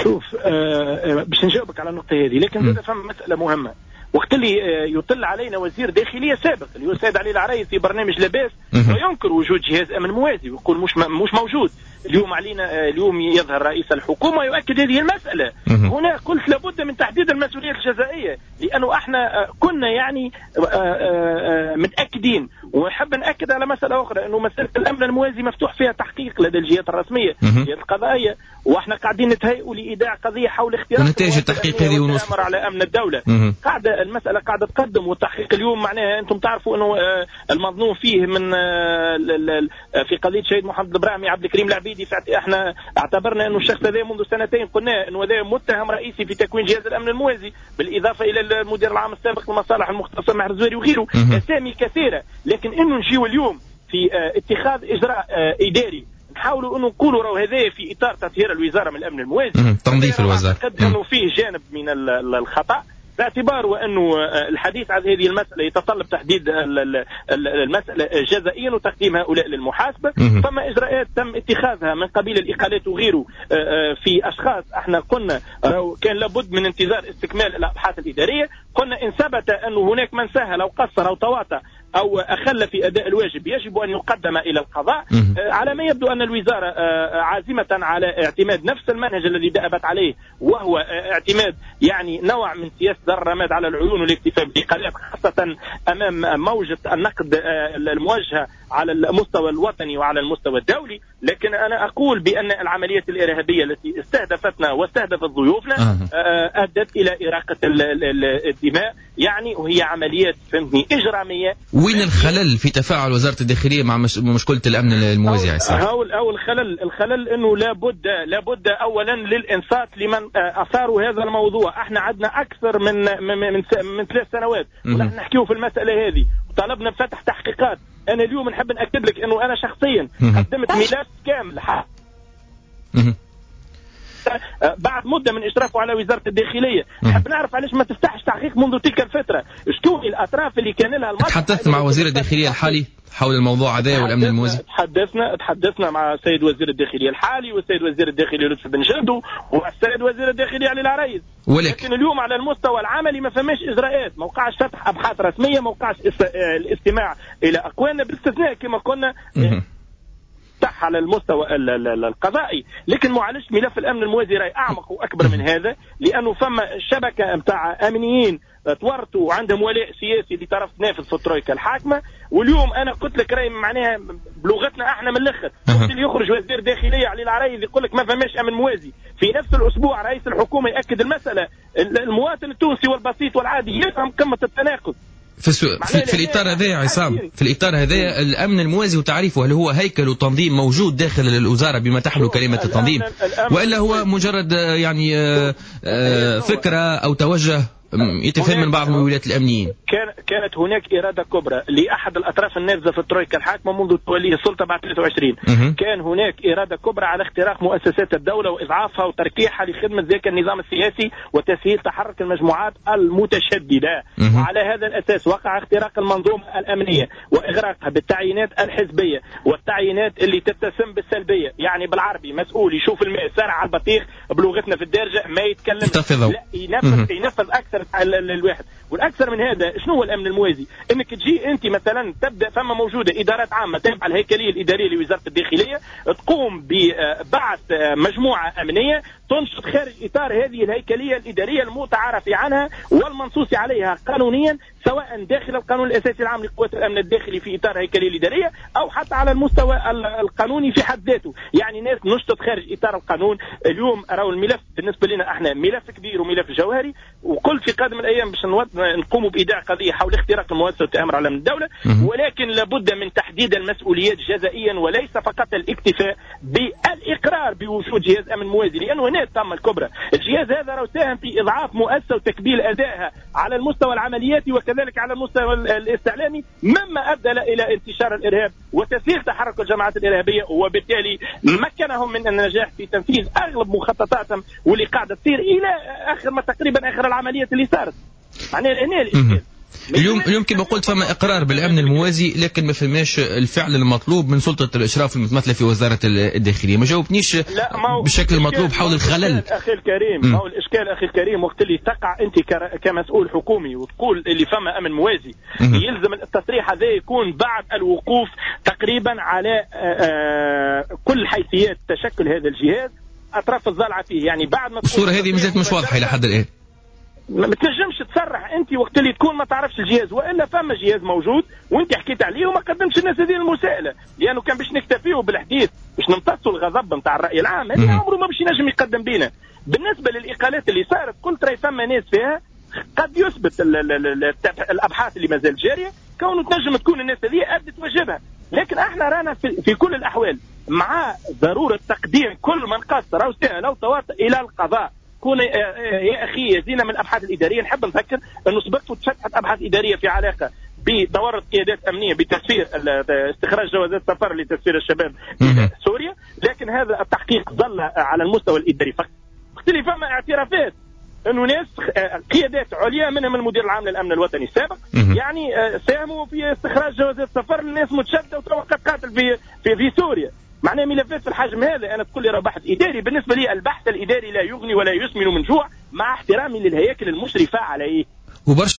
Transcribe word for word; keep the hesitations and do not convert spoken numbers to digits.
شوف آه باش نجاوبك على النقطة هذه، لكن زاد فهم مسألة مهمة. وقت اللي يطل علينا وزير داخلية سابق اللي هو السيد علي العرايس في برنامج لاباس وينكر وجود جهاز أمن موازي ويقول مش مش موجود. اليوم علينا اليوم يظهر رئيس الحكومة يؤكد هذه المسألة. هنا قلت لابد من تحديد المسؤولية الجزائية، لأنه احنا كنا يعني متأكدين. ونحب نأكد على مسألة أخرى، أنه مسألة الأمن الموازي مفتوح فيها تحقيق لدى الجهات الرسمية الجهات القضائية، واحنا قاعدين نتهيئوا لإيداع قضية حول اختراق ونتائج التحقيق هذه ونصر على أمن الدولة. قاعدة المسألة قاعدة تقدم، والتحقيق اليوم معناها أنتم تعرفوا أنه المظنون فيه من في قضية شهيد محمد البراهمي عبد الكريم العبيدي، احنا اعتبرنا أنه الشخص هذا منذ سنتين قلنا أنه هذا متهم رئيسي في تكوين جهاز الأمن الموازي، بالإضافة إلى المدير العام السابق للمصالح المختصة ماهر الزويري وغيره، أسامي كثيرة. لكن إنه نجيو اليوم في اتخاذ إجراء إداري نحاولوا انه نقولوا راهو هذا في اطار تطهير الوزاره من الامن الموازي، تنظيف الوزاره، قد انه فيه جانب من الخطا، باعتبار وانه الحديث عن هذه المساله يتطلب تحديد المساله جزائيا وتقديم هؤلاء للمحاسبه. فما اجراءات تم اتخاذها من قبيل الاقالات وغيره في اشخاص احنا قلنا كان لابد من انتظار استكمال الابحاث الاداريه. قلنا ان ثبت انه هناك من سهل او قصر او تواطأ أو أخل في أداء الواجب يجب أن يقدم إلى القضاء. على ما يبدو أن الوزارة عازمة على اعتماد نفس المنهج الذي دأبت عليه، وهو اعتماد يعني نوع من سياسة الرماد على العيون والاكتفاء بالإقالات، خاصة أمام موجة النقد الموجهة على المستوى الوطني وعلى المستوى الدولي. لكن أنا أقول بأن العمليات الإرهابية التي استهدفتنا واستهدفت ضيوفنا أدت إلى إراقة الدماء، يعني وهي عمليات فهمتني إجرامية. وين الخلل في تفاعل وزارة الداخلية مع مشكلة الأمن الموازي؟ أو أو الخلل الخلل إنه لابد لابد أولا للإنصات لمن أثاروا هذا الموضوع. إحنا عندنا أكثر من من من, من ثلاث سنوات ونحن نحكيه في المسألة هذه، وطلبنا بفتح تحقيقات. أنا اليوم نحب نأكد لك إنه أنا شخصيا قدمت ملف كامل بعد مدة من إشرافه على وزارة الداخلية. نحب نعرف علاش ما تفتحش تحقيق منذ تلك الفترة، شكون الأطراف اللي كان لها المصلحة. تحدثت مع وزير الداخلية الحالي حول الموضوع هذا والأمن الموازي؟ تحدثنا تحدثنا مع السيد وزير الداخلية الحالي والسيد وزير الداخلية لطفي بن جدو والسيد وزير الداخلية علي العرايس. ولك. لكن اليوم على المستوى العملي ما فماش إجراءات، ما وقعش فتح أبحاث رسمية، ما وقعش الاستماع إلى أقوالنا، باستثناء كما قلنا تح على المستوى القضائي. لكن معلش ملف الامن الموازي راي اعمق واكبر من هذا، لانه فما شبكه نتاع امنيين تورطوا وعندهم ولاء سياسي لطرف نافذ في الترويكا الحاكمه. واليوم انا قلت لك راي معناها بلغتنا احنا من الاخر، قلت لي يخرج وزير داخليه علي العرايس يقول لك ما فماش امن موازي، في نفس الاسبوع رئيس الحكومه ياكد المساله. المواطن التونسي والبسيط والعادي يفهم قمه التناقض. في, السو... في, في الإطار هذا يا عصام، في الإطار هذا الأمن الموازي وتعريفه، هل هو هيكل وتنظيم موجود داخل الوزارة بما تحمل كلمة التنظيم، وإلا هو مجرد يعني فكرة أو توجه يتفهم من بعض المولات الأمنيين؟ كان كانت هناك إرادة كبرى لأحد الأطراف النافذة في الترويكا الحاكمة منذ توليه السلطة بعد ثلاثة وعشرين. كان هناك إرادة كبرى على اختراق مؤسسات الدولة وإضعافها وتركيحها لخدمة ذاك النظام السياسي وتسهيل تحرك المجموعات المتشددة. وعلى هذا الأساس وقع اختراق المنظومة الأمنية وإغراقها بالتعيينات الحزبية والتعيينات اللي تتسم بالسلبية. يعني بالعربي مسؤول يشوف الماء سارع على البطيخ بلغتنا في الدارجة ما يتكلم، لا ينفذ ينفذ أكثر الواحد. والاكثر من هذا شنو هو الامن الموازي؟ انك تجي انت مثلا تبدا فما موجوده ادارات عامه تابعه الهيكليه الاداريه لوزاره الداخليه، تقوم ببعث مجموعه امنيه تنشط خارج اطار هذه الهيكليه الاداريه المتعارف عنها والمنصوص عليها قانونيا، سواء داخل القانون الاساسي العام لقوات الامن الداخلي في اطار هيكليه الاداريه او حتى على المستوى القانوني في حد ذاته. يعني ناس نشطت خارج اطار القانون. اليوم راهو الملف بالنسبه لنا احنا ملف كبير وملف جوهري، وقلت في قادم الايام باش نقوم بايداع قضيه حول اختراق المؤسسه والتآمر على امن الدوله، ولكن لابد من تحديد المسؤوليات جزائيا وليس فقط الاكتفاء بالاقرار بوجود جهاز امن موازي، لانه هنا تم الكبرى. الجهاز هذا راهو ساهم في اضعاف مؤسسه وتكبيل ادائها على المستوى العملياتي وكذلك على المستوى الاستعلامي، مما ادى الى انتشار الارهاب وتسهيل تحرك الجماعات الارهابيه، وبالتالي مكنهم من النجاح في تنفيذ اغلب مخططاتهم واللي قاعده تصير الى اخر ما تقريبا اخر العمليات اللي صارت. معناها هنا الاشكال اليوم اليوم كما قلت فما اقرار بالامن الموازي، لكن ما فماش الفعل المطلوب من سلطه الاشراف المتمثله في وزاره الداخليه. ما جاوبنيش بالشكل المطلوب حول الخلل. اخي الكريم، ما هو الاشكال اخي الكريم وقت اللي تقع انت كمسؤول حكومي وتقول اللي فما امن موازي، يلزم التصريح هذا يكون بعد الوقوف تقريبا على كل حيثيات تشكل هذا الجهاز اطراف الضالعه فيه. يعني بعد ما الصوره هذه مازالت مش واضحه الى حد الان. ما تنجمش تصرح انت وقت اللي تكون ما تعرفش الجهاز، والا فما جهاز موجود وانت حكيت عليه وما قدمش الناس هذه المساءله، لانه يعني كان باش نكتفيه بالحديث باش نمتصوا الغضب نتاع الراي العام، هذه عمره ما باش ينجم يقدم بينا. بالنسبه للاقالات اللي صارت قلت راهي فما ناس فيها قد يثبت ال ال ال الابحاث اللي مازال جاريه كونه تنجم تكون الناس هذه ادت واجبها، لكن احنا رانا في, في كل الاحوال مع ضروره تقديم كل من قصر او سهل او تواطئ الى القضاء. كون يا اخي يزينا من الابحاث الاداريه. نحب نذكر انه سبقت وتفتحت ابحاث اداريه في علاقه بتورط قيادات امنيه بتسفير استخراج جوازات سفر لتسفير الشباب الى سوريا، لكن هذا التحقيق ظل على المستوى الاداري فقط. اختلف فما اعترافات انه ناس قيادات عليا منهم المدير العام للامن الوطني السابق يعني ساهموا في استخراج جوازات سفر للناس متشدده وتوقف قاتل في في, في سوريا. معناها ملفات في الحجم هذا انا تقول لي راه بحث اداري. بالنسبه لي البحث الاداري لا يغني ولا يسمن من جوع، مع احترامي للهياكل المشرفه عليه.